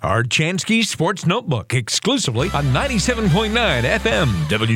Art Chansky Sports Notebook, exclusively on 97.9 FM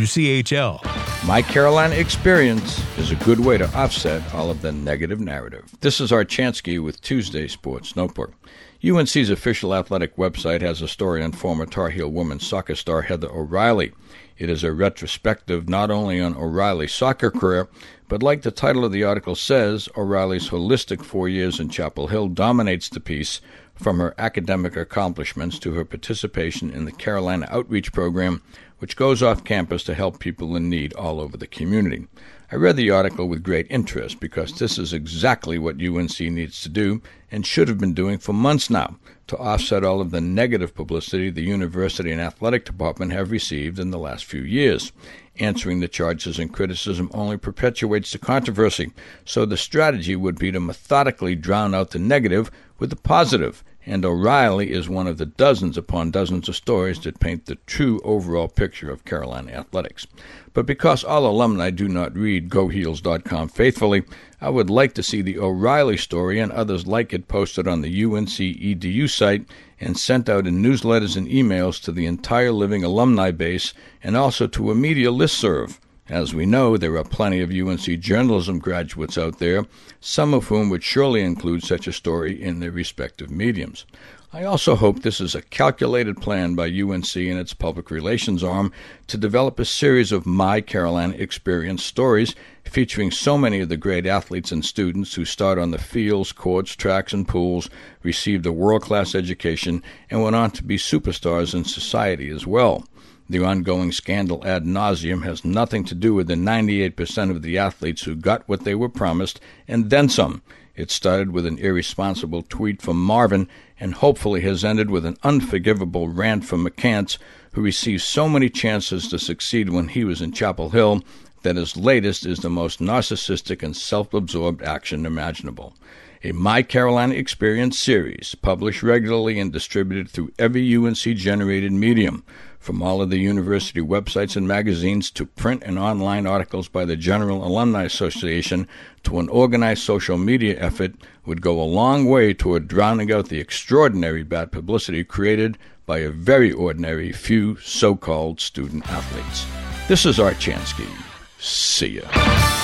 WCHL. My Carolina experience is a good way to offset all of the negative narrative. This is Art Chansky with Tuesday Sports Notebook. UNC's official athletic website has a story on former Tar Heel women's soccer star Heather O'Reilly. It is a retrospective not only on O'Reilly's soccer career, but like the title of the article says, O'Reilly's holistic 4 years in Chapel Hill dominates the piece, from her academic accomplishments to her participation in the Carolina Outreach Program, which goes off campus to help people in need all over the community. I read the article with great interest because this is exactly what UNC needs to do and should have been doing for months now to offset all of the negative publicity the university and athletic department have received in the last few years. Answering the charges and criticism only perpetuates the controversy, so the strategy would be to methodically drown out the negative with the positive, and O'Reilly is one of the dozens upon dozens of stories that paint the true overall picture of Carolina athletics. But because all alumni do not read GoHeels.com faithfully, I would like to see the O'Reilly story and others like it posted on the UNC EDU site and sent out in newsletters and emails to the entire living alumni base and also to a media listserv. As we know, there are plenty of UNC journalism graduates out there, some of whom would surely include such a story in their respective mediums. I also hope this is a calculated plan by UNC and its public relations arm to develop a series of My Carolina Experience stories featuring so many of the great athletes and students who start on the fields, courts, tracks, and pools, received a world-class education, and went on to be superstars in society as well. The ongoing scandal ad nauseum has nothing to do with the 98% of the athletes who got what they were promised, and then some. It started with an irresponsible tweet from Marvin, and hopefully has ended with an unforgivable rant from McCants, who received so many chances to succeed when he was in Chapel Hill that his latest is the most narcissistic and self-absorbed action imaginable. A My Carolina Experience series, published regularly and distributed through every UNC-generated medium, from all of the university websites and magazines to print and online articles by the General Alumni Association to an organized social media effort, would go a long way toward drowning out the extraordinary bad publicity created by a very ordinary few so-called student athletes. This is Art Chansky. See ya.